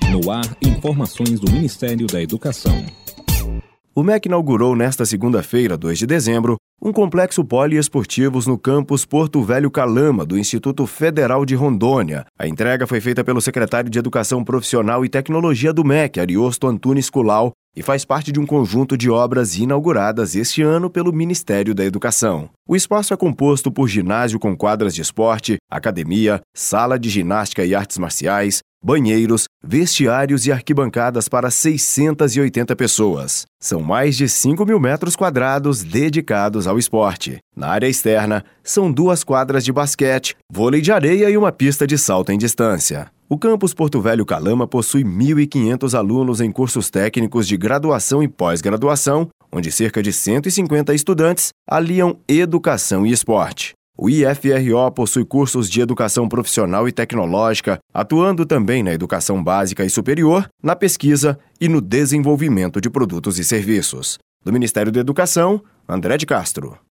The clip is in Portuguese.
No ar, informações do Ministério da Educação. O MEC inaugurou nesta segunda-feira, 2 de dezembro, um complexo poliesportivos no campus Porto Velho Calama, do Instituto Federal de Rondônia. A entrega foi feita pelo secretário de Educação Profissional e Tecnologia do MEC, Ariosto Antunes Culau, e faz parte de um conjunto de obras inauguradas este ano pelo Ministério da Educação. O espaço é composto por ginásio com quadras de esporte, academia, sala de ginástica e artes marciais, banheiros, vestiários e arquibancadas para 680 pessoas. São mais de 5.000 metros quadrados dedicados ao esporte. Na área externa, são 2 quadras de basquete, vôlei de areia e uma pista de salto em distância. O campus Porto Velho Calama possui 1.500 alunos em cursos técnicos de graduação e pós-graduação, onde cerca de 150 estudantes aliam educação e esporte. O IFRO possui cursos de educação profissional e tecnológica, atuando também na educação básica e superior, na pesquisa e no desenvolvimento de produtos e serviços. Do Ministério da Educação, André de Castro.